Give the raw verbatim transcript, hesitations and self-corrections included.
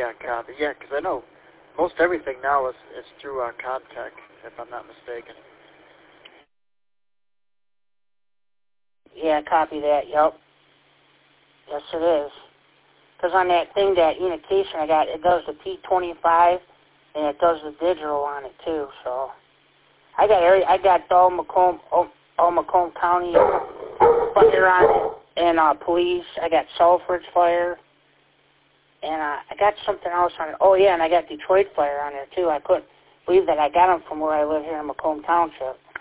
Yeah, copy. Yeah, because I know most everything now is, is through uh, Comtech, if I'm not mistaken. Yeah, copy that, yep. Yes, it is. Because on that thing, that unication I got, it does the P twenty-five, and it does the digital on it, too, so. I got area, I got all Macomb, all, all Macomb County fire on it, and uh, police. I got Salford's fire, and uh, I got something else on it. Oh, yeah, and I got Detroit fire on there, too. I couldn't believe that I got them from where I live here in Macomb Township.